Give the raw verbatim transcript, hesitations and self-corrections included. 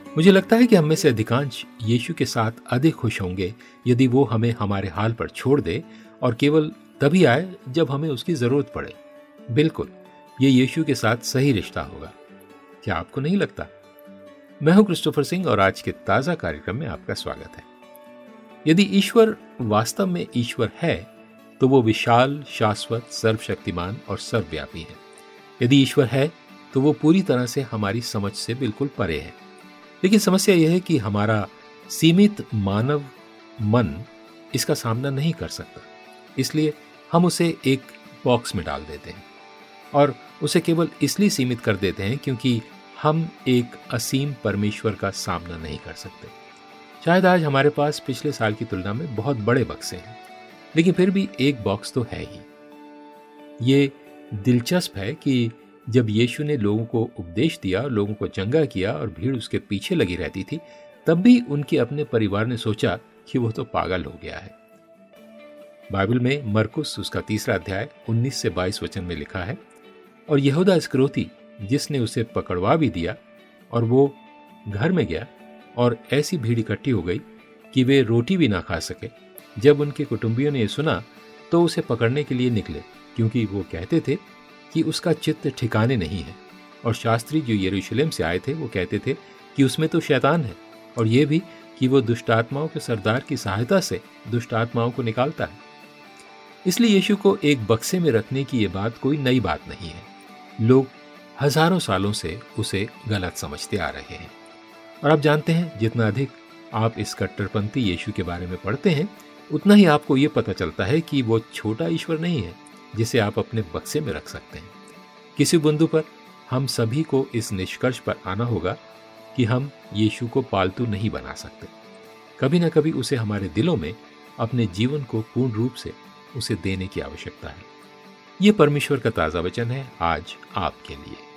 मुझे लगता है कि हम में से अधिकांश यीशु के साथ अधिक खुश होंगे यदि वो हमें हमारे हाल पर छोड़ दे और केवल तभी आए जब हमें उसकी जरूरत पड़े। बिल्कुल, ये यीशु के साथ सही रिश्ता होगा। क्या आपको नहीं लगता? मैं हूं क्रिस्टोफर सिंह और आज के ताजा कार्यक्रम में आपका स्वागत है। यदि ईश्वर वास्तव में ईश्वर है तो वो विशाल, शाश्वत, सर्वशक्तिमान और सर्वव्यापी है। यदि ईश्वर है तो वो पूरी तरह से हमारी समझ से बिल्कुल परे है। लेकिन समस्या यह है कि हमारा सीमित मानव मन इसका सामना नहीं कर सकता, इसलिए हम उसे एक बॉक्स में डाल देते हैं और उसे केवल इसलिए सीमित कर देते हैं क्योंकि हम एक असीम परमेश्वर का सामना नहीं कर सकते। शायद आज हमारे पास पिछले साल की तुलना में बहुत बड़े बक्से हैं, लेकिन फिर भी एक बॉक्स तो है ही। ये दिलचस्प है कि जब यीशु ने लोगों को उपदेश दिया, लोगों को चंगा किया और भीड़ उसके पीछे लगी रहती थी, तब भी उनके अपने परिवार ने सोचा कि वो तो पागल हो गया है। बाइबल में मरकुस उसका तीसरा अध्याय उन्नीस से बाईस वचन में लिखा है, और यहूदा इस्करियोती जिसने उसे पकड़वा भी दिया, और वो घर में गया और ऐसी भीड़ इकट्ठी हो गई कि वे रोटी भी ना खा सके। जब उनके कुटुंबियों ने यह सुना तो उसे पकड़ने के लिए निकले, क्योंकि वो कहते थे कि उसका चित्त ठिकाने नहीं है। और शास्त्री जो यरूशलेम से आए थे वो कहते थे कि उसमें तो शैतान है, और ये भी कि वो दुष्ट आत्माओं के सरदार की सहायता से दुष्ट आत्माओं को निकालता है। इसलिए यीशु को एक बक्से में रखने की ये बात कोई नई बात नहीं है। लोग हजारों सालों से उसे गलत समझते आ रहे हैं। और आप जानते हैं, जितना अधिक आप इस कट्टरपंथी यीशु के बारे में पढ़ते हैं, उतना ही आपको ये पता चलता है कि वो छोटा ईश्वर नहीं है जिसे आप अपने बक्से में रख सकते हैं। किसी बिंदु पर हम सभी को इस निष्कर्ष पर आना होगा कि हम यीशु को पालतू नहीं बना सकते। कभी ना कभी उसे हमारे दिलों में अपने जीवन को पूर्ण रूप से उसे देने की आवश्यकता है। ये परमेश्वर का ताजा वचन है आज आपके लिए।